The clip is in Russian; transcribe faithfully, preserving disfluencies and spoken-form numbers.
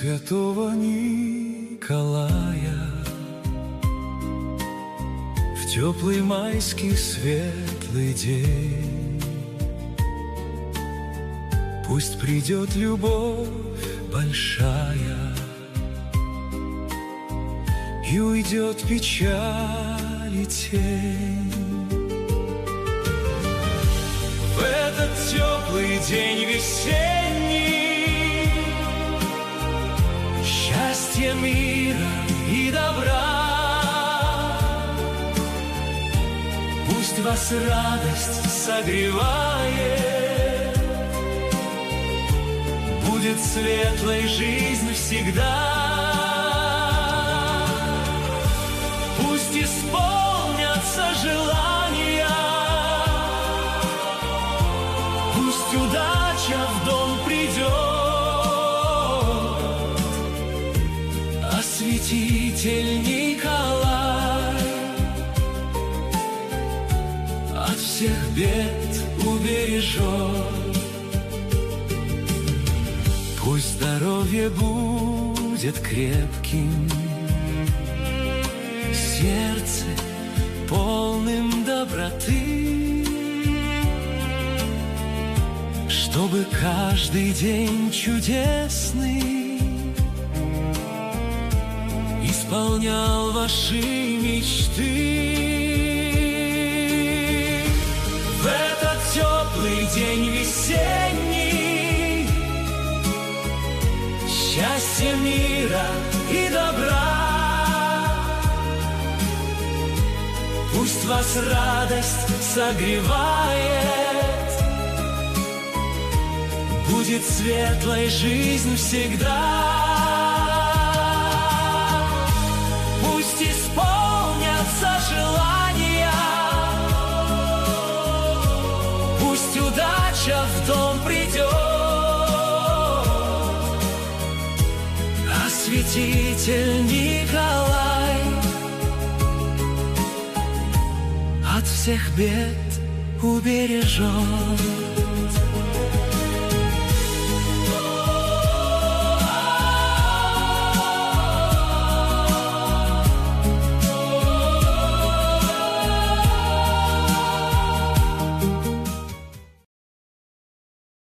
святого Николая в теплый майский светлый день. Пусть придет любовь большая и уйдет печаль и тень. В этот теплый день весенний счастья, мира и добра пусть вас радость согревает, будет светлой жизнь всегда. Пусть исполнятся желания, пусть удача в дом придет, а святитель Николай от всех бед убережет. Пусть здоровье будет крепким, сердце полным доброты, чтобы каждый день чудесный исполнял ваши мечты. В этот теплый день весенний счастья, мира и добра пусть вас радость согревает, будет светлой жизнь всегда. Пусть исполнятся желания, пусть удача в дом придет, а святитель Николай от всех бед убережет.